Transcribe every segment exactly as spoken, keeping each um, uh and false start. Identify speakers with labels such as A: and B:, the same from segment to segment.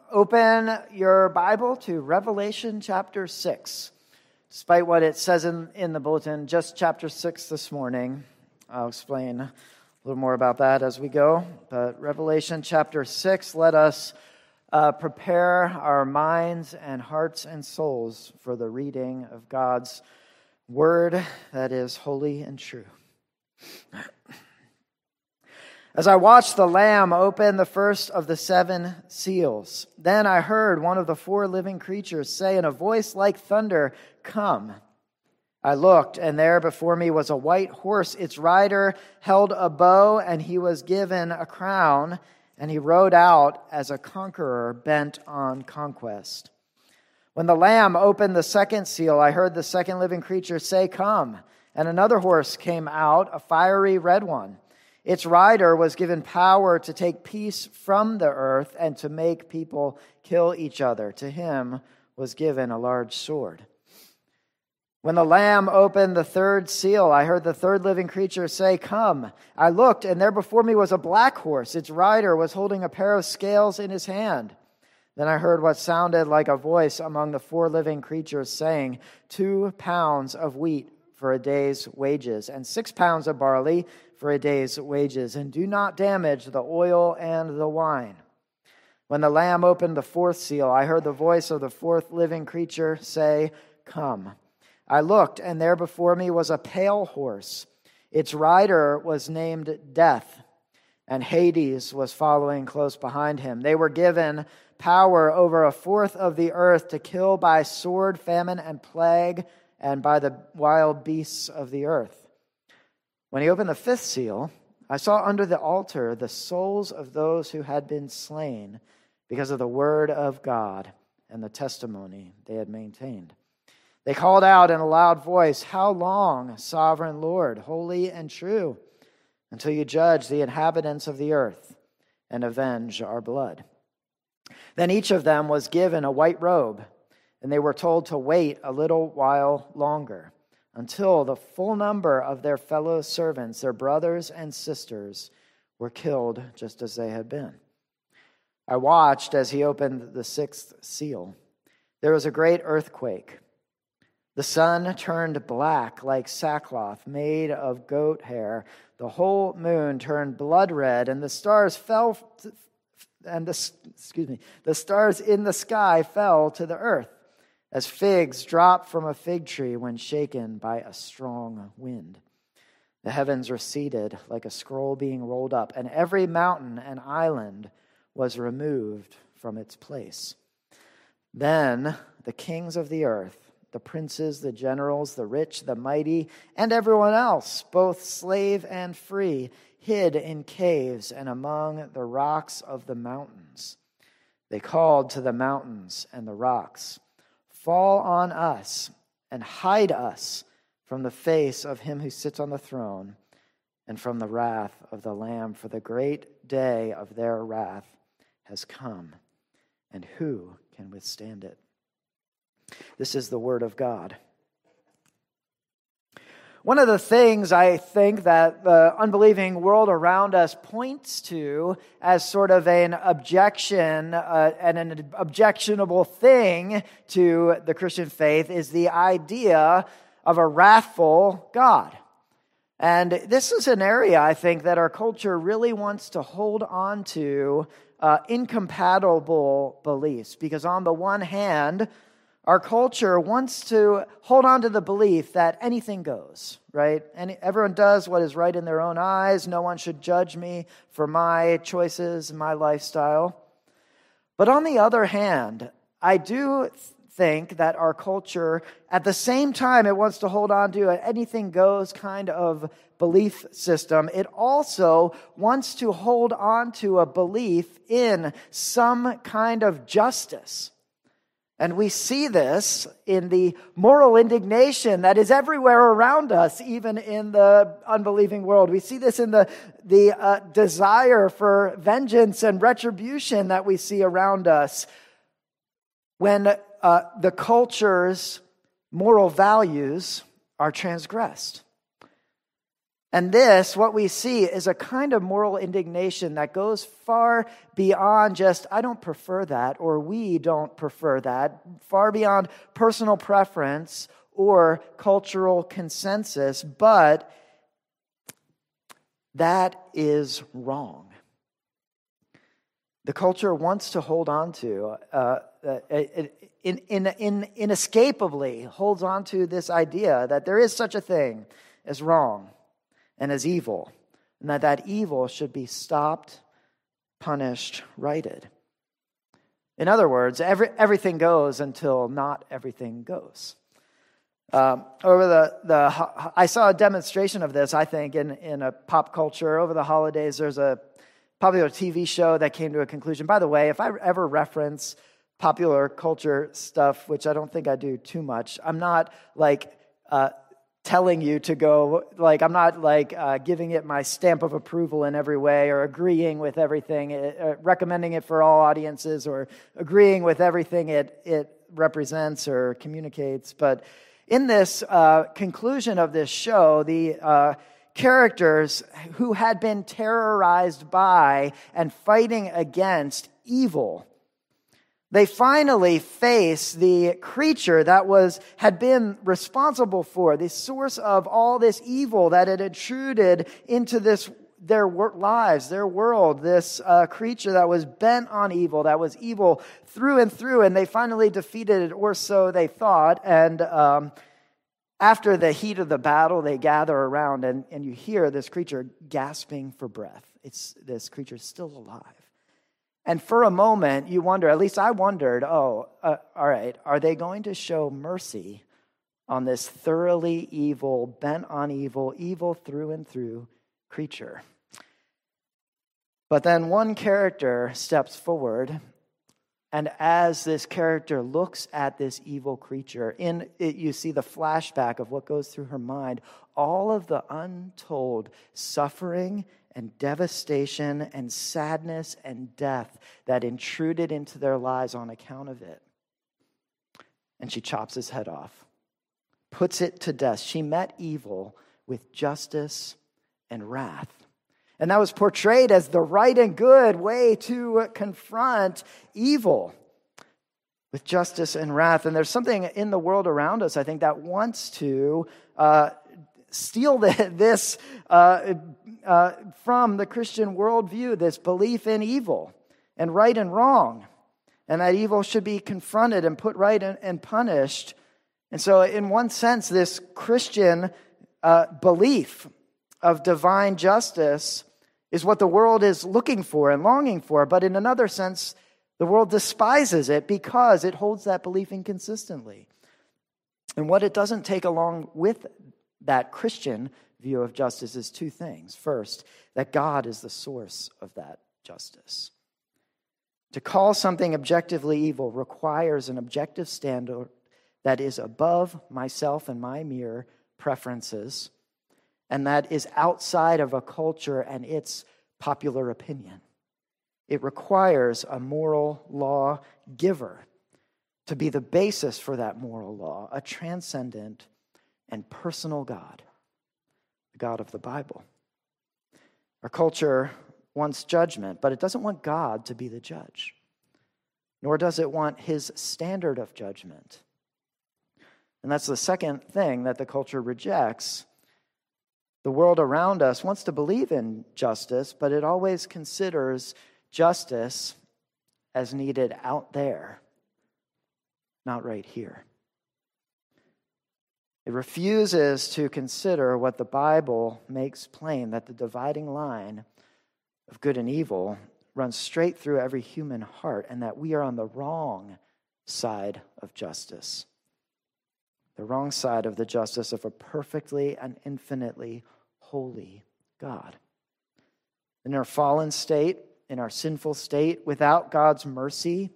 A: open your Bible to Revelation chapter six. Despite what it says in, in the bulletin, just chapter six this morning. I'll explain a little more about that as we go. But Revelation chapter six, let us uh, prepare our minds and hearts and souls for the reading of God's word that is holy and true. As I watched the Lamb open the first of the seven seals, then I heard one of the four living creatures say in a voice like thunder, "Come." I looked, and there before me was a white horse. Its rider held a bow, and he was given a crown, and he rode out as a conqueror bent on conquest. When the Lamb opened the second seal, I heard the second living creature say, "Come." And another horse came out, a fiery red one. Its rider was given power to take peace from the earth and to make people kill each other. To him was given a large sword. When the Lamb opened the third seal, I heard the third living creature say, "Come." I looked, and there before me was a black horse. Its rider was holding a pair of scales in his hand. Then I heard what sounded like a voice among the four living creatures saying, "Two pounds of wheat for a day's wages, and six pounds of barley for a day's wages, and do not damage the oil and the wine." When the Lamb opened the fourth seal, I heard the voice of the fourth living creature say, "Come." I looked, and there before me was a pale horse. Its rider was named Death, and Hades was following close behind him. They were given power over a fourth of the earth to kill by sword, famine, and plague, and by the wild beasts of the earth. When he opened the fifth seal, I saw under the altar the souls of those who had been slain because of the word of God and the testimony they had maintained. They called out in a loud voice, "How long, sovereign Lord, holy and true, until you judge the inhabitants of the earth and avenge our blood?" Then each of them was given a white robe, and they were told to wait a little while longer, until the full number of their fellow servants, their brothers and sisters, were killed just as they had been. I watched as he opened the sixth seal. There was a great earthquake. The sun turned black like sackcloth made of goat hair. The whole moon turned blood red, and the stars fell, and the excuse me, the stars in the sky fell to the earth, as figs drop from a fig tree when shaken by a strong wind. The heavens receded like a scroll being rolled up, and every mountain and island was removed from its place. Then the kings of the earth, the princes, the generals, the rich, the mighty, and everyone else, both slave and free, hid in caves and among the rocks of the mountains. They called to the mountains and the rocks, "Fall on us and hide us from the face of him who sits on the throne and from the wrath of the Lamb, for the great day of their wrath has come, and who can withstand it?" This is the word of God. One of the things I think that the unbelieving world around us points to as sort of an objection uh, and an objectionable thing to the Christian faith is the idea of a wrathful God. And this is an area, I think, that our culture really wants to hold on to uh, incompatible beliefs. Because on the one hand, our culture wants to hold on to the belief that anything goes, right? And everyone does what is right in their own eyes. No one should judge me for my choices and my lifestyle. But on the other hand, I do think that our culture, at the same time it wants to hold on to an anything goes kind of belief system, it also wants to hold on to a belief in some kind of justice. And we see this in the moral indignation that is everywhere around us, even in the unbelieving world. We see this in the, the uh, desire for vengeance and retribution that we see around us when uh, the culture's moral values are transgressed. And this, what we see, is a kind of moral indignation that goes far beyond just, I don't prefer that, or we don't prefer that, far beyond personal preference or cultural consensus, but that is wrong. The culture wants to hold on to, uh, uh, in, in, in, inescapably holds on to this idea that there is such a thing as wrong and as evil, and that that evil should be stopped, punished, righted. In other words, every, everything goes until not everything goes. Um, over the, the, I saw a demonstration of this, I think, in, in a pop culture. Over the holidays, there's a popular T V show that came to a conclusion. By the way, if I ever reference popular culture stuff, which I don't think I do too much, I'm not like uh, telling you to go, like I'm not like uh, giving it my stamp of approval in every way or agreeing with everything, uh, recommending it for all audiences or agreeing with everything it, it represents or communicates. But in this uh, conclusion of this show, the uh, characters who had been terrorized by and fighting against evil, they finally face the creature that was had been responsible for the source of all this evil that had intruded into this their lives, their world, this uh, creature that was bent on evil, that was evil through and through, and they finally defeated it, or so they thought. And um, after the heat of the battle, they gather around, and, and you hear this creature gasping for breath. It's this creature is still alive. And for a moment, you wonder, at least I wondered, oh, uh, all right, are they going to show mercy on this thoroughly evil, bent on evil, evil through and through creature? But then one character steps forward, and as this character looks at this evil creature, in it you see the flashback of what goes through her mind, all of the untold suffering and devastation and sadness and death that intruded into their lives on account of it. And she chops his head off, puts it to death. She met evil with justice and wrath. And that was portrayed as the right and good way to confront evil, with justice and wrath. And there's something in the world around us, I think, that wants to uh, steal the, this uh, uh, from the Christian worldview, this belief in evil and right and wrong, and that evil should be confronted and put right and, and punished. And so in one sense, this Christian uh, belief of divine justice is what the world is looking for and longing for. But in another sense, the world despises it because it holds that belief inconsistently. And what it doesn't take along with that Christian view of justice is two things. First, that God is the source of that justice. To call something objectively evil requires an objective standard that is above myself and my mere preferences, and that is outside of a culture and its popular opinion. It requires a moral law giver to be the basis for that moral law, a transcendent and personal God, the God of the Bible. Our culture wants judgment, but it doesn't want God to be the judge, nor does it want his standard of judgment. And that's the second thing that the culture rejects. The world around us wants to believe in justice, but it always considers justice as needed out there, not right here. It refuses to consider what the Bible makes plain, that the dividing line of good and evil runs straight through every human heart, and that we are on the wrong side of justice. The wrong side of the justice of a perfectly and infinitely holy God. In our fallen state, in our sinful state, without God's mercy,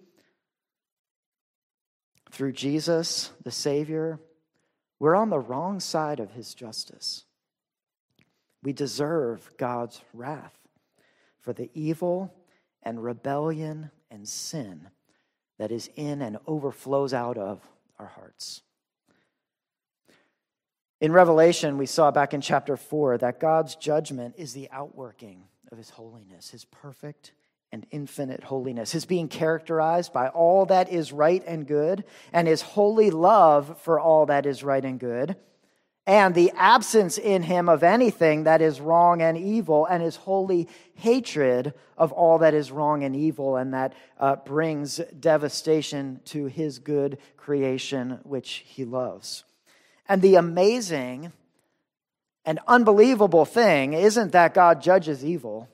A: through Jesus, the Savior, we're on the wrong side of his justice. We deserve God's wrath for the evil and rebellion and sin that is in and overflows out of our hearts. In Revelation, we saw back in chapter four that God's judgment is the outworking of his holiness, his perfect and infinite holiness, his being characterized by all that is right and good, and his holy love for all that is right and good, and the absence in him of anything that is wrong and evil, and his holy hatred of all that is wrong and evil, and that uh, brings devastation to his good creation, which he loves. And the amazing and unbelievable thing isn't that God judges evil.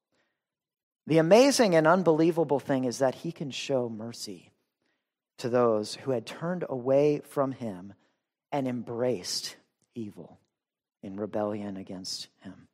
A: The amazing and unbelievable thing is that he can show mercy to those who had turned away from him and embraced evil in rebellion against him.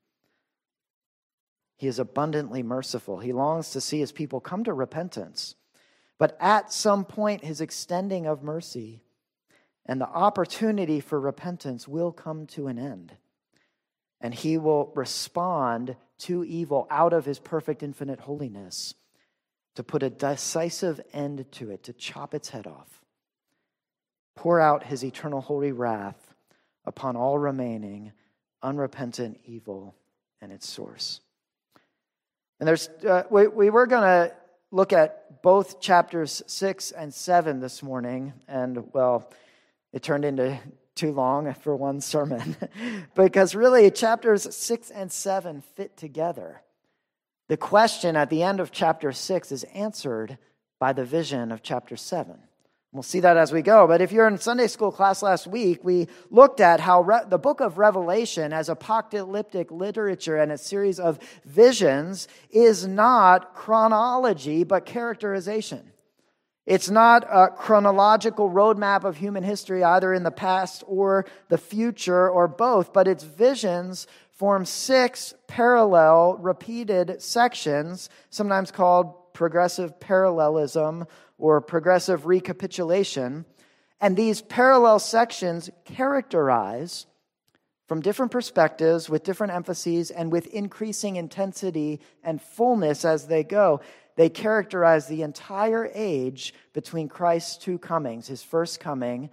A: He is abundantly merciful. He longs to see his people come to repentance. But at some point, his extending of mercy and the opportunity for repentance will come to an end. And he will respond to evil out of his perfect infinite holiness to put a decisive end to it, to chop its head off, pour out his eternal holy wrath upon all remaining unrepentant evil and its source. And there's uh, we, we were going to look at both chapters six and seven this morning, and well, it turned into too long for one sermon because really chapters six and seven fit together. The question at the end of chapter six is answered by the vision of chapter seven. We'll see that as we go. But if you're in Sunday school class last week, we looked at how Re- the book of Revelation as apocalyptic literature and a series of visions is not chronology, but characterization. It's not a chronological roadmap of human history, either in the past or the future or both, but its visions form six parallel, repeated sections, sometimes called progressive parallelism or progressive recapitulation. And these parallel sections characterize, from different perspectives, with different emphases, and with increasing intensity and fullness as they go, they characterize the entire age between Christ's two comings, his first coming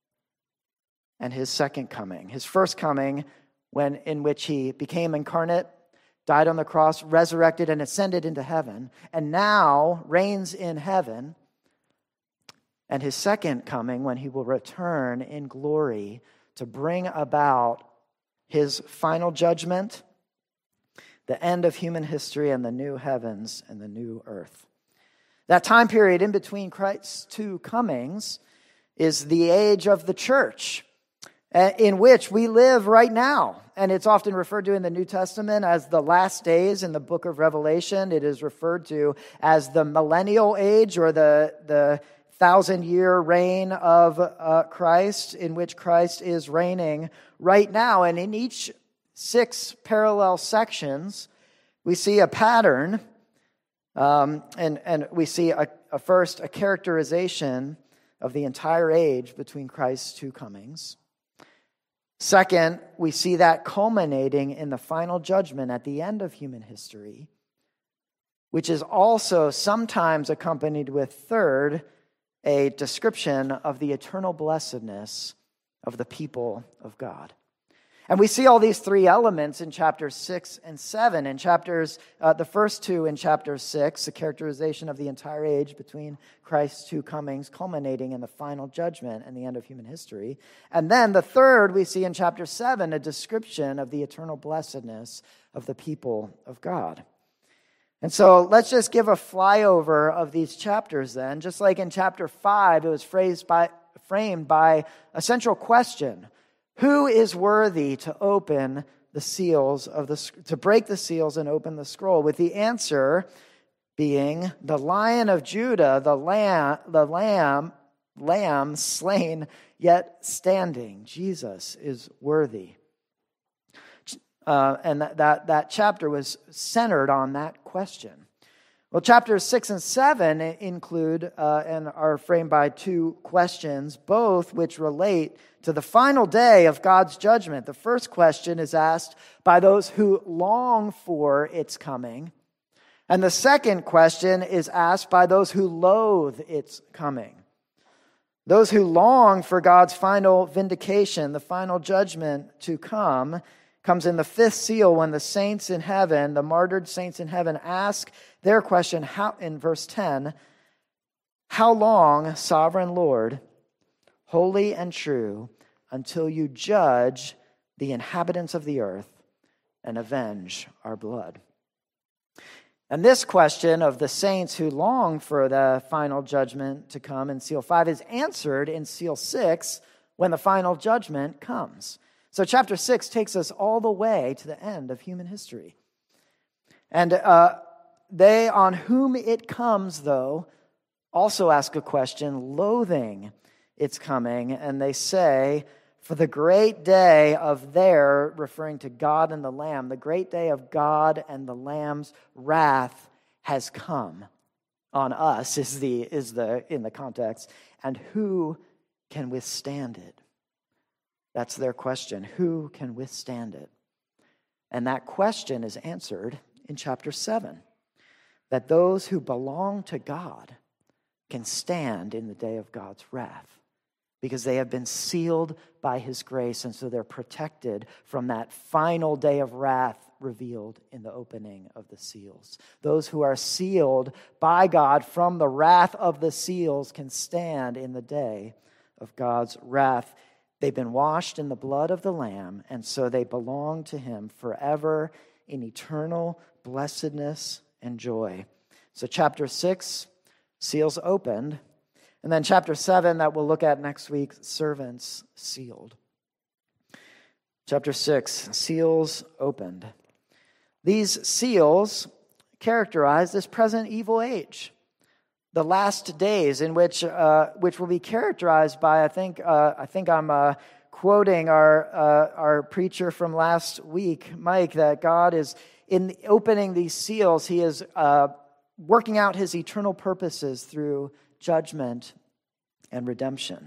A: and his second coming. His first coming, when in which he became incarnate, died on the cross, resurrected, and ascended into heaven, and now reigns in heaven. And his second coming, when he will return in glory to bring about his final judgment, the end of human history, and the new heavens and the new earth. That time period in between Christ's two comings is the age of the church, in which we live right now. And it's often referred to in the New Testament as the last days. In the book of Revelation, it is referred to as the millennial age, or the, the thousand-year reign of uh, Christ, in which Christ is reigning right now. And in each six parallel sections, we see a pattern, um, and, and we see a, a first a characterization of the entire age between Christ's two comings. Second, we see that culminating in the final judgment at the end of human history, which is also sometimes accompanied with, third, a description of the eternal blessedness of the people of God. And we see all these three elements in chapters six and seven. In chapters, uh, the first two in chapter six, the characterization of the entire age between Christ's two comings, culminating in the final judgment and the end of human history. And then the third we see in chapter seven, a description of the eternal blessedness of the people of God. And so let's just give a flyover of these chapters then. Just like in chapter five, it was phrased by, framed by a central question. Who is worthy to open the seals of the, to break the seals and open the scroll? With the answer being the Lion of Judah, the lamb, the lamb, lamb slain yet standing. Jesus is worthy. Uh, and that, that, that chapter was centered on that question. Well, chapters six and seven include uh, and are framed by two questions, both which relate to the final day of God's judgment. The first question is asked by those who long for its coming, and the second question is asked by those who loathe its coming. Those who long for God's final vindication, the final judgment to come, comes in the fifth seal when the saints in heaven, the martyred saints in heaven, ask their question how, in verse ten, "How long, sovereign Lord, holy and true, until you judge the inhabitants of the earth and avenge our blood?" And this question of the saints who long for the final judgment to come in seal five is answered in seal six when the final judgment comes. So chapter six takes us all the way to the end of human history. And uh, they on whom it comes, though, also ask a question, loathing its coming, and they say, "For the great day of their," referring to God and the Lamb, "the great day of God and the Lamb's wrath has come on us," is the is the in the context, "and who can withstand it?" That's their question. Who can withstand it? And that question is answered in chapter seven, that those who belong to God can stand in the day of God's wrath, because they have been sealed by his grace, and so they're protected from that final day of wrath revealed in the opening of the seals. Those who are sealed by God from the wrath of the seals can stand in the day of God's wrath. They've been washed in the blood of the Lamb, and so they belong to him forever in eternal blessedness and joy. So chapter six, seals opened. And then chapter seven, that we'll look at next week, servants sealed. Chapter six, seals opened. These seals characterize this present evil age, the last days in which uh, which will be characterized by, I think uh, I think I'm uh, quoting our uh, our preacher from last week, Mike, that God is in opening these seals. He is uh, working out his eternal purposes through judgment and redemption.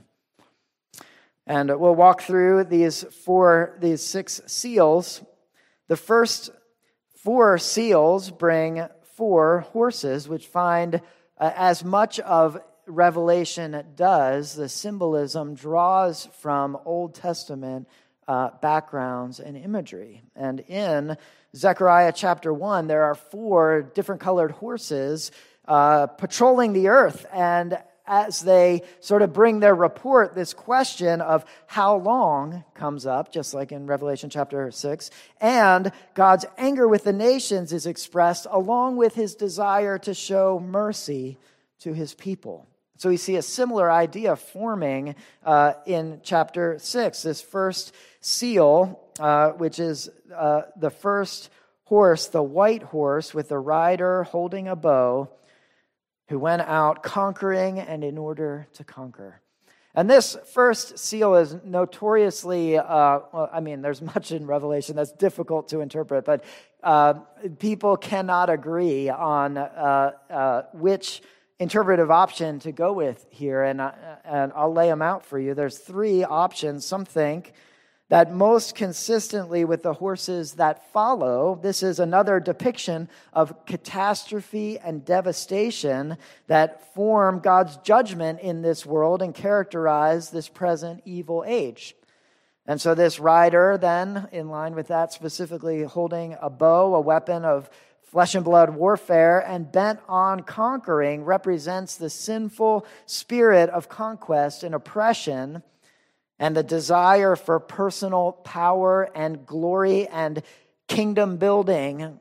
A: And we'll walk through these four, these six seals. The first four seals bring four horses, which find uh, as much of Revelation does, the symbolism draws from Old Testament uh, backgrounds and imagery. And in Zechariah chapter one, there are four different colored horses uh, patrolling the earth, and as they sort of bring their report, this question of how long comes up, just like in Revelation chapter six, and God's anger with the nations is expressed along with his desire to show mercy to his people. So we see a similar idea forming uh, in chapter six. This first seal, uh, which is uh, the first horse, the white horse with the rider holding a bow, who went out conquering and in order to conquer. And this first seal is notoriously, uh, well, I mean, there's much in Revelation that's difficult to interpret, but uh, people cannot agree on uh, uh, which interpretive option to go with here, and, uh, and I'll lay them out for you. There's three options. Some think that most consistently with the horses that follow, this is another depiction of catastrophe and devastation that form God's judgment in this world and characterize this present evil age. And so this rider then, in line with that, specifically holding a bow, a weapon of flesh and blood warfare, and bent on conquering, represents the sinful spirit of conquest and oppression and the desire for personal power and glory and kingdom building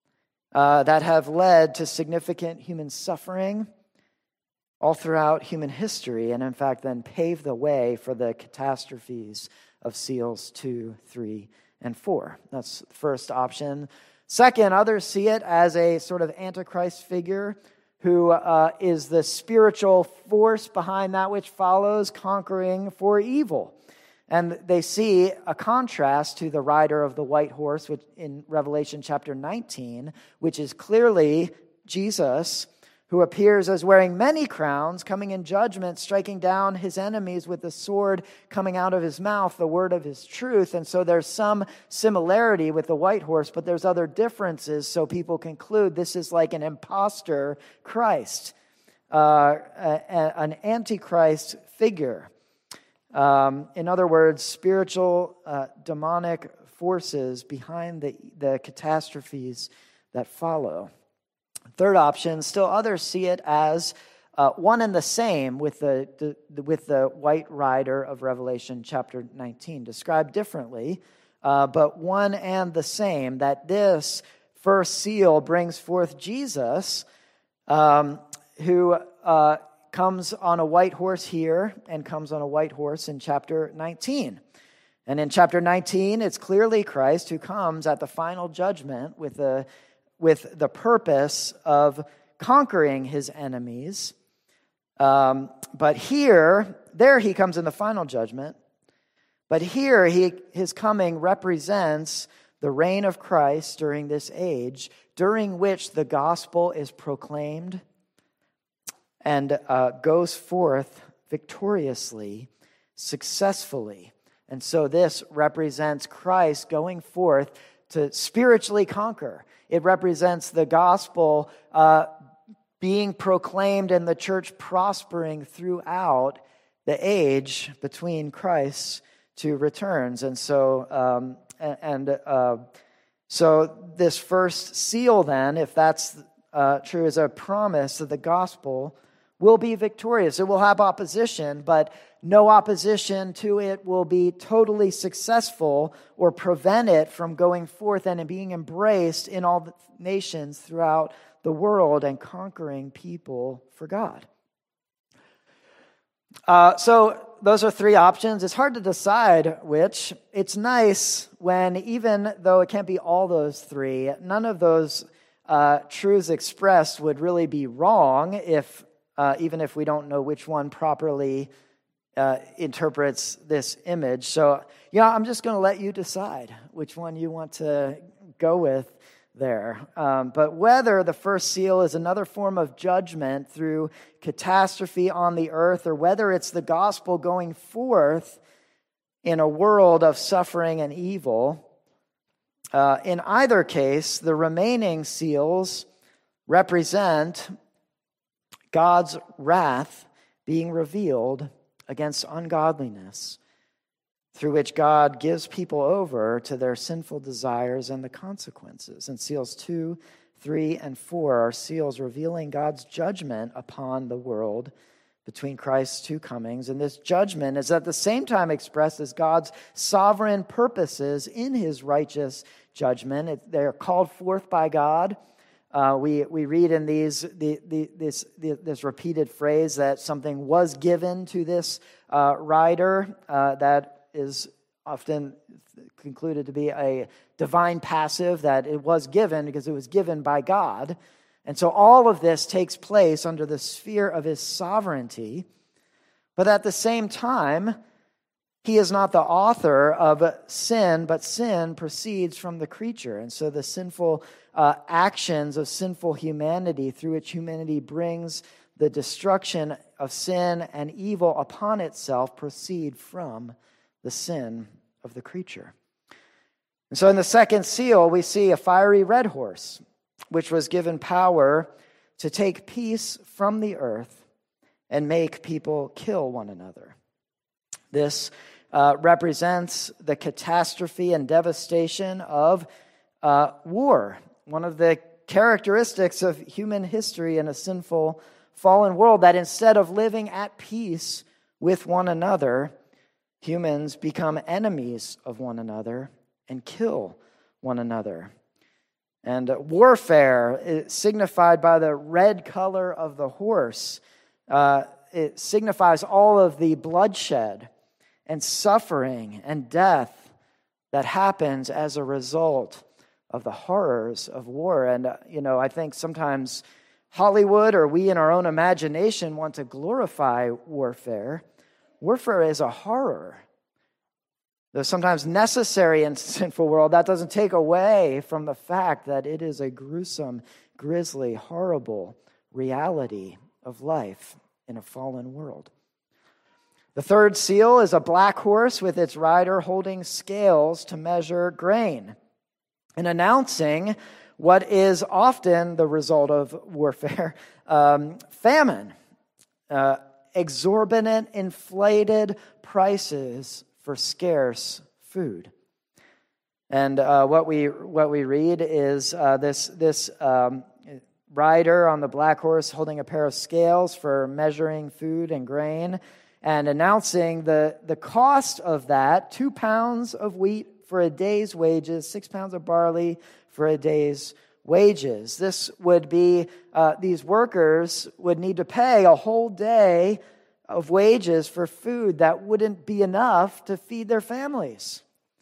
A: uh, that have led to significant human suffering all throughout human history, and in fact then paved the way for the catastrophes of seals two, three, and four. That's the first option. Second, others see it as a sort of Antichrist figure who uh, is the spiritual force behind that which follows, conquering for evil. And they see a contrast to the rider of the white horse, which in Revelation chapter nineteen, which is clearly Jesus, who appears as wearing many crowns, coming in judgment, striking down his enemies with the sword coming out of his mouth, the word of his truth. And so there's some similarity with the white horse, but there's other differences. So people conclude this is like an imposter Christ, uh, a, an antichrist figure. Um, in other words, spiritual uh, demonic forces behind the, the catastrophes that follow. Third option, still others see it as uh, one and the same with the, the with the white rider of Revelation chapter nineteen, described differently, uh, but one and the same, that this first seal brings forth Jesus, um, who uh, comes on a white horse here and comes on a white horse in chapter nineteen. And in chapter nineteen, it's clearly Christ who comes at the final judgment with the, with the purpose of conquering his enemies. Um, but here, there he comes in the final judgment. But here, he, his coming represents the reign of Christ during this age, during which the gospel is proclaimed and uh, goes forth victoriously, successfully. And so this represents Christ going forth to spiritually conquer. It represents the gospel uh, being proclaimed and the church prospering throughout the age between Christ's two returns. And so, um, and uh, so this first seal then, if that's uh, true, is a promise that the gospel will be victorious. It will have opposition, but no opposition to it will be totally successful or prevent it from going forth and being embraced in all the nations throughout the world and conquering people for God. Uh, so those are three options. It's hard to decide which. It's nice when, even though it can't be all those three, none of those uh, truths expressed would really be wrong if Uh, even if we don't know which one properly uh, interprets this image. So, yeah, I'm just going to let you decide which one you want to go with there. Um, but whether the first seal is another form of judgment through catastrophe on the earth, or whether it's the gospel going forth in a world of suffering and evil, uh, in either case, the remaining seals represent God's wrath being revealed against ungodliness, through which God gives people over to their sinful desires and the consequences. And seals two, three, and four are seals revealing God's judgment upon the world between Christ's two comings. And this judgment is at the same time expressed as God's sovereign purposes in his righteous judgment. It, they are called forth by God. Uh, we we read in these the, the, this the, this repeated phrase that something was given to this uh, rider uh, that is often concluded to be a divine passive, that it was given because it was given by God. And so all of this takes place under the sphere of his sovereignty. But at the same time, he is not the author of sin, but sin proceeds from the creature. And so the sinful uh, actions of sinful humanity, through which humanity brings the destruction of sin and evil upon itself, proceed from the sin of the creature. And so in the second seal, we see a fiery red horse, which was given power to take peace from the earth and make people kill one another. This uh, represents the catastrophe and devastation of uh, war, one of the characteristics of human history in a sinful, fallen world, that instead of living at peace with one another, humans become enemies of one another and kill one another. And warfare is signified by the red color of the horse. Uh, it signifies all of the bloodshed and suffering and death that happens as a result of the horrors of war. And, uh, you know, I think sometimes Hollywood or we in our own imagination want to glorify warfare. Warfare is a horror. Though sometimes necessary in a sinful world, that doesn't take away from the fact that it is a gruesome, grisly, horrible reality of life in a fallen world. The third seal is a black horse with its rider holding scales to measure grain and announcing what is often the result of warfare, um, famine. Uh, exorbitant, inflated prices for scarce food. And uh, what we what we read is uh, this this um, rider on the black horse holding a pair of scales for measuring food and grain, and announcing the the cost of that: two pounds of wheat for a day's wages, six pounds of barley for a day's wages. This would be uh, these workers would need to pay a whole day of wages for food that wouldn't be enough to feed their families.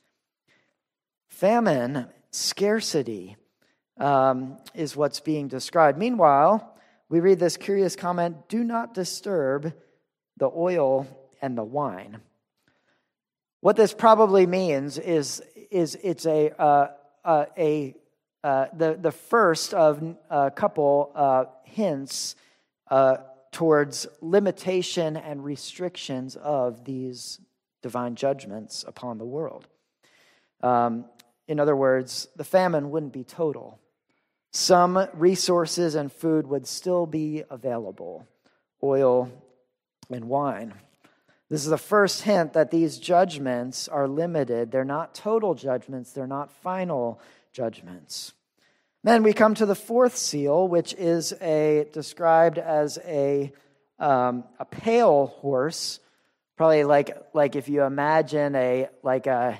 A: Famine, scarcity, um, is what's being described. Meanwhile, we read this curious comment: do not disturb the oil and the wine. What this probably means is, is it's a, uh, uh, a uh, the, the first of a couple uh, hints uh, towards limitation and restrictions of these divine judgments upon the world. Um, In other words, the famine wouldn't be total. Some resources and food would still be available: oil and wine. This is the first hint that these judgments are limited. They're not total judgments. They're not final judgments. Then we come to the fourth seal, which is a described as a um, a pale horse, probably like like if you imagine a like a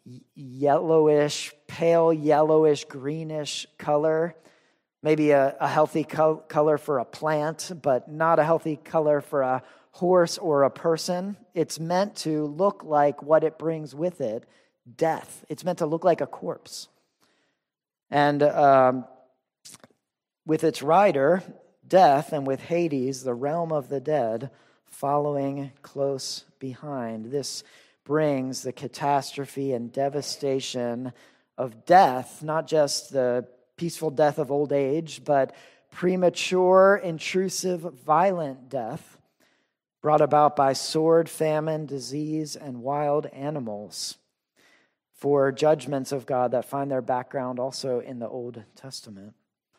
A: yellowish, pale yellowish, greenish color. Maybe a, a healthy col- color for a plant, but not a healthy color for a horse or a person. It's meant to look like what it brings with it: death. It's meant to look like a corpse. And um, with its rider, death, and with Hades, the realm of the dead, following close behind. This brings the catastrophe and devastation of death, not just the peaceful death of old age, but premature, intrusive, violent death brought about by sword, famine, disease, and wild animals, for judgments of God that find their background also in the Old Testament.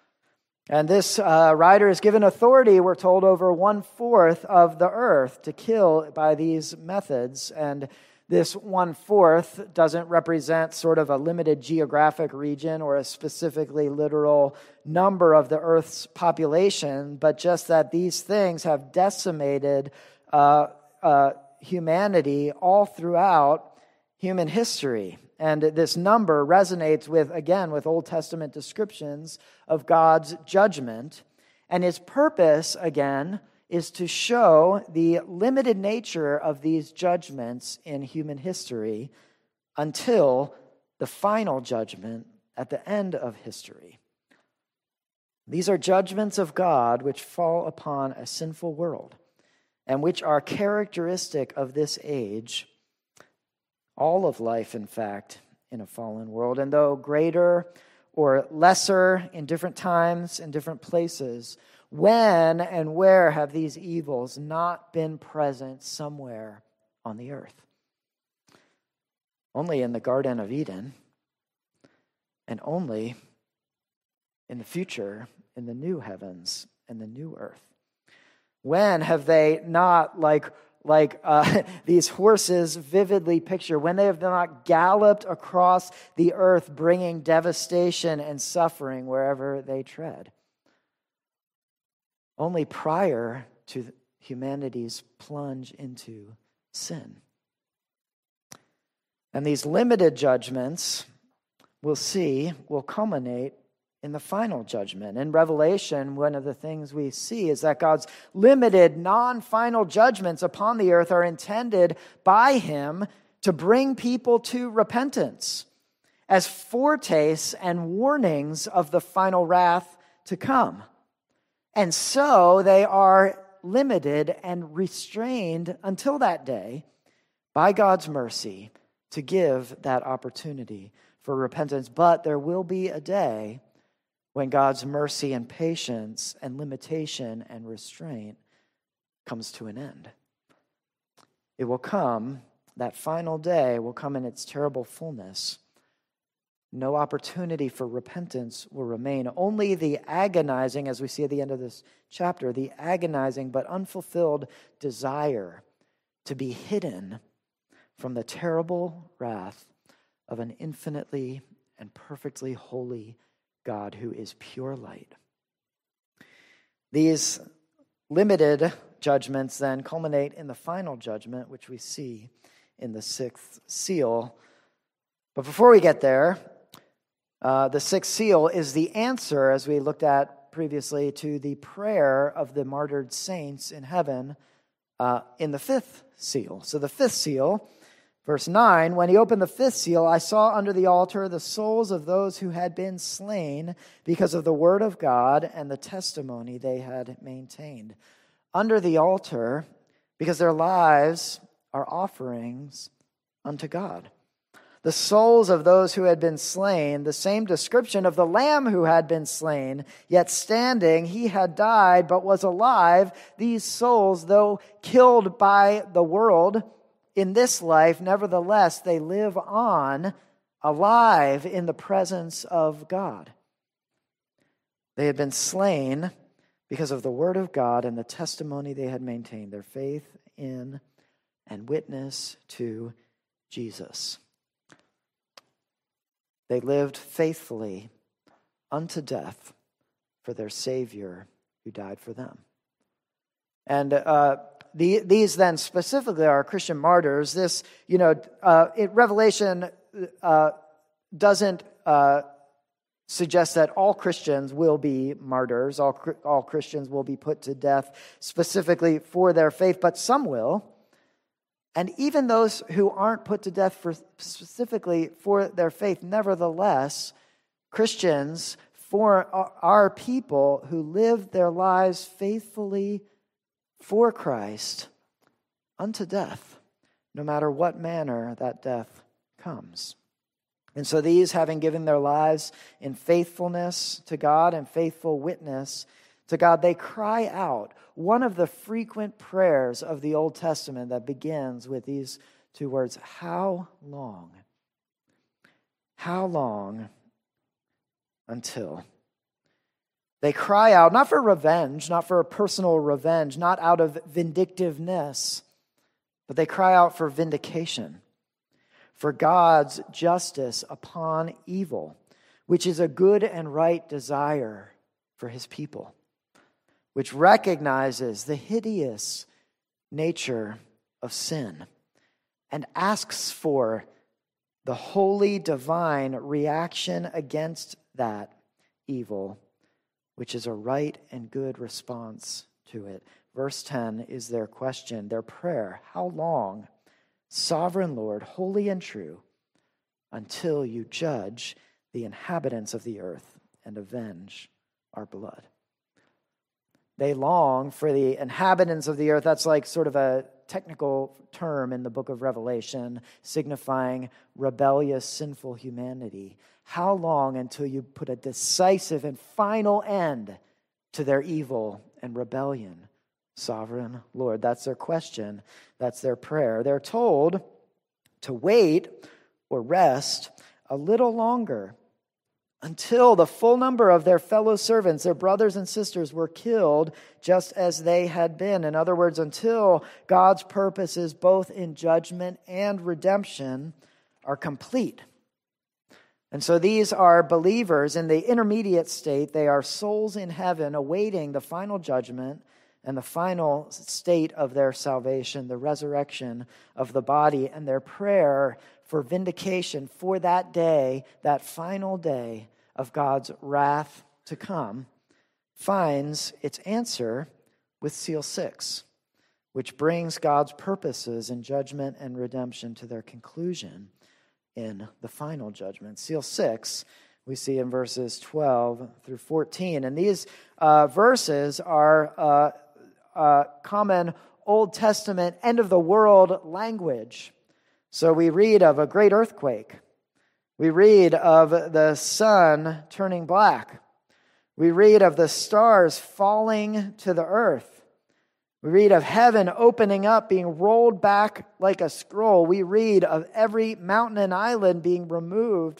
A: And this uh, rider is given authority, we're told, over one-fourth of the earth to kill by these methods. And this one-fourth doesn't represent sort of a limited geographic region or a specifically literal number of the earth's population, but just that these things have decimated uh, uh, humanity all throughout human history. And this number resonates with, again, with Old Testament descriptions of God's judgment. And his purpose, again, is to show the limited nature of these judgments in human history until the final judgment at the end of history. These are judgments of God which fall upon a sinful world and which are characteristic of this age, all of life, in fact, in a fallen world. And though greater or lesser in different times, in different places, when and where have these evils not been present somewhere on the earth? Only in the Garden of Eden, and only in the future, in the new heavens and the new earth. When have they not, like, like uh, these horses vividly picture, when they have not galloped across the earth, bringing devastation and suffering wherever they tread? Only prior to humanity's plunge into sin. And these limited judgments, we'll see, will culminate in the final judgment. In Revelation, one of the things we see is that God's limited, non-final judgments upon the earth are intended by him to bring people to repentance as foretastes and warnings of the final wrath to come. And so they are limited and restrained until that day by God's mercy to give that opportunity for repentance. But there will be a day when God's mercy and patience and limitation and restraint comes to an end. It will come, that final day will come in its terrible fullness no opportunity for repentance will remain. Only the agonizing, as we see at the end of this chapter, the agonizing but unfulfilled desire to be hidden from the terrible wrath of an infinitely and perfectly holy God who is pure light. These limited judgments then culminate in the final judgment, which we see in the sixth seal. But before we get there, uh, the sixth seal is the answer, as we looked at previously, to the prayer of the martyred saints in heaven uh, in the fifth seal. So the fifth seal, verse nine, when he opened the fifth seal, I saw under the altar the souls of those who had been slain because of the word of God and the testimony they had maintained. Under the altar, because their lives are offerings unto God. The souls of those who had been slain, the same description of the Lamb who had been slain, yet standing, he had died, but was alive. These souls, though killed by the world in this life, nevertheless, they live on, alive in the presence of God. They had been slain because of the word of God and the testimony they had maintained, their faith in and witness to Jesus. They lived faithfully unto death for their Savior who died for them. And uh, the, these then specifically are Christian martyrs. This, you know, uh, it, Revelation uh, doesn't uh, suggest that all Christians will be martyrs, all, all Christians will be put to death specifically for their faith, but some will. And even those who aren't put to death for specifically for their faith, nevertheless, Christians for our people who live their lives faithfully for Christ unto death, no matter what manner that death comes. And so these, having given their lives in faithfulness to God and faithful witness to God, they cry out one of the frequent prayers of the Old Testament that begins with these two words, how long? How long until? They cry out, not for revenge, not for a personal revenge, not out of vindictiveness, but they cry out for vindication, for God's justice upon evil, which is a good and right desire for his people, which recognizes the hideous nature of sin and asks for the holy divine reaction against that evil, which is a right and good response to it. Verse ten is their question, their prayer. How long, sovereign Lord, holy and true, until you judge the inhabitants of the earth and avenge our blood? They long for the inhabitants of the earth. That's like sort of a technical term in the book of Revelation, signifying rebellious, sinful humanity. How long until you put a decisive and final end to their evil and rebellion, sovereign Lord? That's their question. That's their prayer. They're told to wait or rest a little longer until the full number of their fellow servants, their brothers and sisters, were killed just as they had been. In other words, until God's purposes, both in judgment and redemption, are complete. And so these are believers in the intermediate state. They are souls in heaven awaiting the final judgment and the final state of their salvation, the resurrection of the body, and their prayer for vindication for that day, that final day of God's wrath to come, finds its answer with seal six, which brings God's purposes in judgment and redemption to their conclusion in the final judgment. Seal six, we see in verses twelve through fourteen. And these uh, verses are uh, uh, common Old Testament end-of-the-world language. So we read of a great earthquake. We read of the sun turning black. We read of the stars falling to the earth. We read of heaven opening up, being rolled back like a scroll. We read of every mountain and island being removed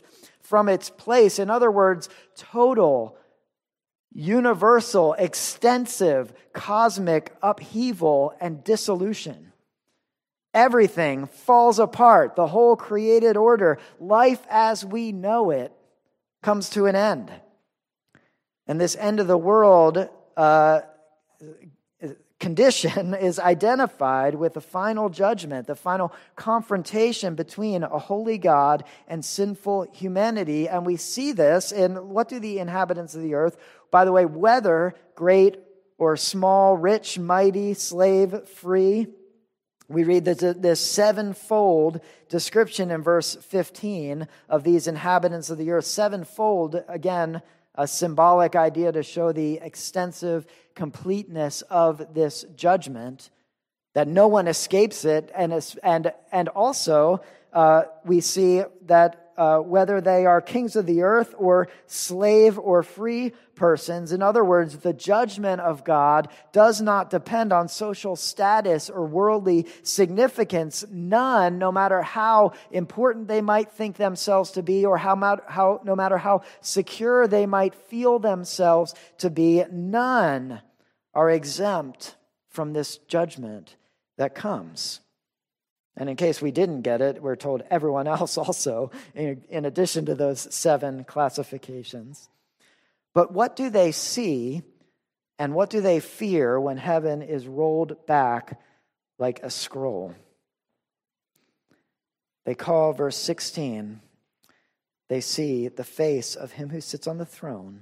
A: from its place. In other words, total, universal, extensive, cosmic upheaval and dissolution. Everything falls apart. The whole created order, life as we know it, comes to an end. And this end of the world uh, condition is identified with the final judgment, the final confrontation between a holy God and sinful humanity. And we see this in, what do the inhabitants of the earth, by the way, whether great or small, rich, mighty, slave, free? We read this, this sevenfold description in verse fifteen of these inhabitants of the earth. Sevenfold, again, a symbolic idea to show the extensive completeness of this judgment, that no one escapes it. And, and, and also, uh, we see that uh, whether they are kings of the earth or slave or free persons, in other words, the judgment of God does not depend on social status or worldly significance. None, no matter how important they might think themselves to be, or how, how no matter how secure they might feel themselves to be, none are exempt from this judgment that comes. And in case we didn't get it, we're told everyone else also, in, in addition to those seven classifications. But what do they see and what do they fear when heaven is rolled back like a scroll? They call, verse sixteen, they see the face of him who sits on the throne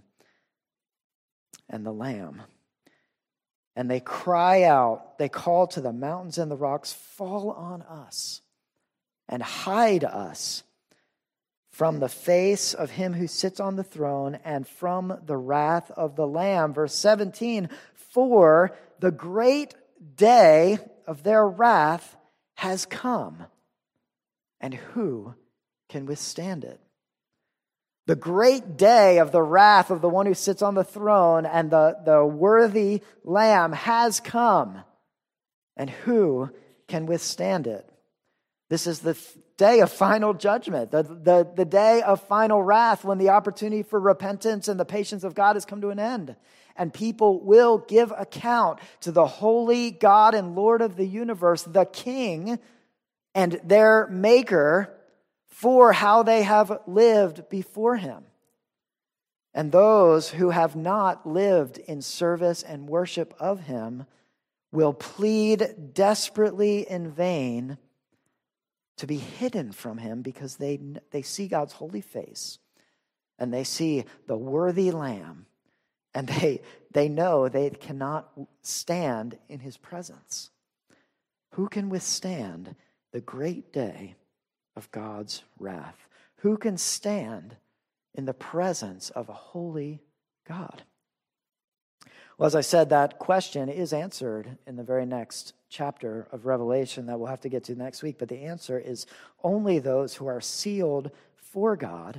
A: and the Lamb. And they cry out, they call to the mountains and the rocks, fall on us and hide us from the face of him who sits on the throne and from the wrath of the Lamb. Verse seventeen, for the great day of their wrath has come, and who can withstand it? The great day of the wrath of the one who sits on the throne and the, the worthy Lamb has come. And who can withstand it? This is the day of final judgment, the, the, the day of final wrath, when the opportunity for repentance and the patience of God has come to an end. And people will give account to the holy God and Lord of the universe, the King and their Maker, for how they have lived before him. And those who have not lived in service and worship of him will plead desperately in vain to be hidden from him, because they, they see God's holy face and they see the worthy Lamb, and they, they know they cannot stand in his presence. Who can withstand the great day of God's wrath? Who can stand in the presence of a holy God? Well, as I said, that question is answered in the very next chapter of Revelation that we'll have to get to next week. But the answer is only those who are sealed for God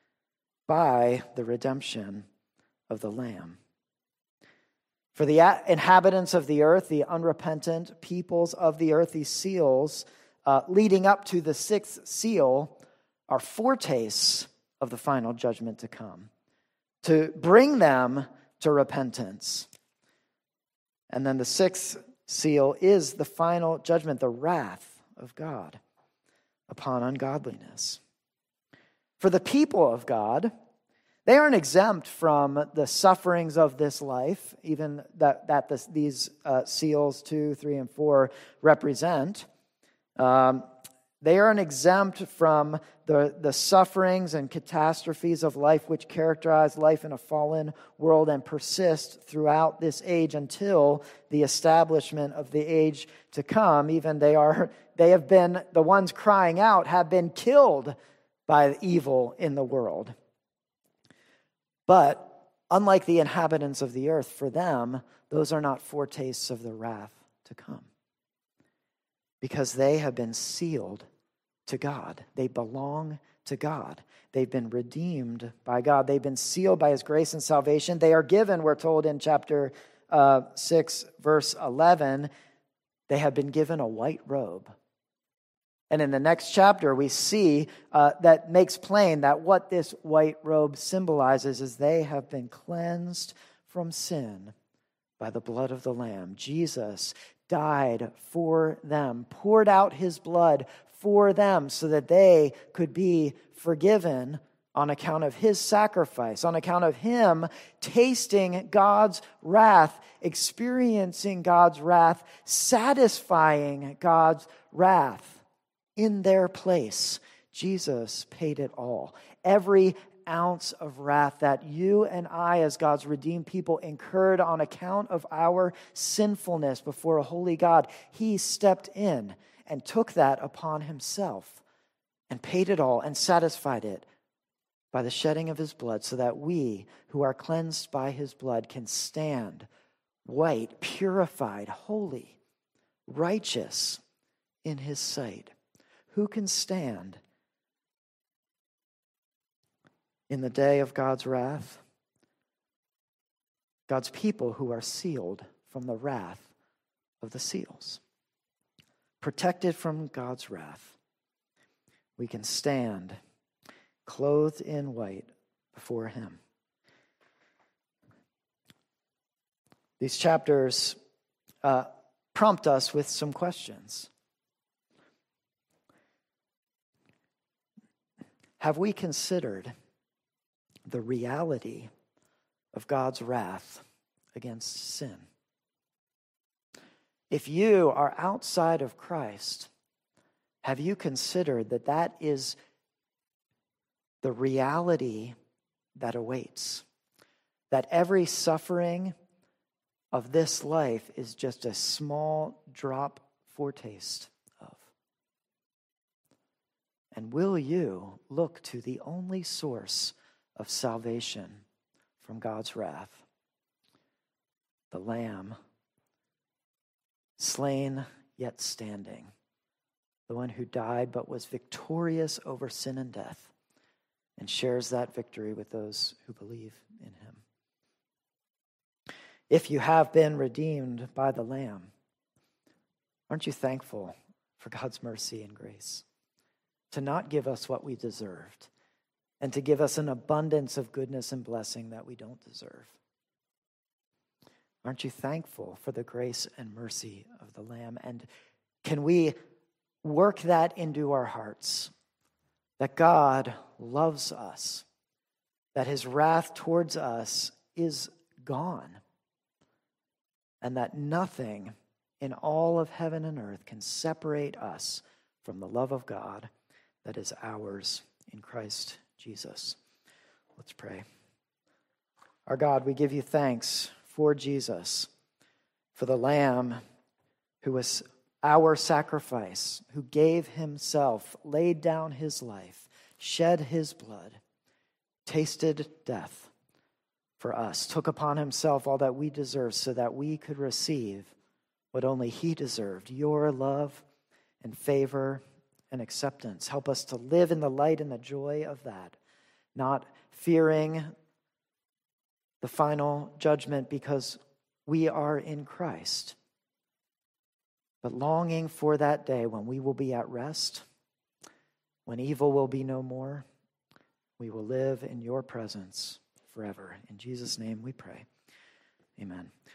A: by the redemption of the Lamb. For the inhabitants of the earth, the unrepentant peoples of the earth, these seals Uh, leading up to the sixth seal are foretastes of the final judgment to come, to bring them to repentance. And then the sixth seal is the final judgment, the wrath of God upon ungodliness. For the people of God, they aren't exempt from the sufferings of this life, even that, that this, these uh, seals two, three, and four represent. Um, they aren't exempt from the, the sufferings and catastrophes of life which characterize life in a fallen world and persist throughout this age until the establishment of the age to come. Even they are, they have been, the ones crying out have been killed by evil in the world. But unlike the inhabitants of the earth, for them, those are not foretastes of the wrath to come, because they have been sealed to God. They belong to God. They've been redeemed by God. They've been sealed by his grace and salvation. They are given, we're told in chapter uh, six, verse eleven, they have been given a white robe. And in the next chapter, we see uh, that makes plain that what this white robe symbolizes is they have been cleansed from sin by the blood of the Lamb. Jesus died for them, poured out his blood for them so that they could be forgiven on account of his sacrifice, on account of him tasting God's wrath, experiencing God's wrath, satisfying God's wrath. In their place, Jesus paid it all. Every ounce of wrath that you and I, as God's redeemed people, incurred on account of our sinfulness before a holy God, he stepped in and took that upon himself and paid it all and satisfied it by the shedding of his blood, so that we who are cleansed by his blood can stand white, purified, holy, righteous in his sight. Who can stand in the day of God's wrath? God's people who are sealed from the wrath of the seals. Protected from God's wrath, we can stand clothed in white before him. These chapters uh, prompt us with some questions. Have we considered the reality of God's wrath against sin? If you are outside of Christ, have you considered that that is the reality that awaits? That every suffering of this life is just a small drop foretaste of? And will you look to the only source of salvation from God's wrath? The Lamb, slain yet standing. The one who died but was victorious over sin and death, and shares that victory with those who believe in him. If you have been redeemed by the Lamb, aren't you thankful for God's mercy and grace? To not give us what we deserved, and to give us an abundance of goodness and blessing that we don't deserve. Aren't you thankful for the grace and mercy of the Lamb? And can we work that into our hearts? That God loves us, that his wrath towards us is gone, and that nothing in all of heaven and earth can separate us from the love of God that is ours in Christ Jesus. Let's pray. Our God, we give you thanks for Jesus, for the Lamb who was our sacrifice, who gave himself, laid down his life, shed his blood, tasted death for us, took upon himself all that we deserve so that we could receive what only he deserved, your love and favor and acceptance. Help us to live in the light and the joy of that, not fearing the final judgment because we are in Christ, but longing for that day when we will be at rest, when evil will be no more. We will live in your presence forever. In Jesus' name we pray. Amen.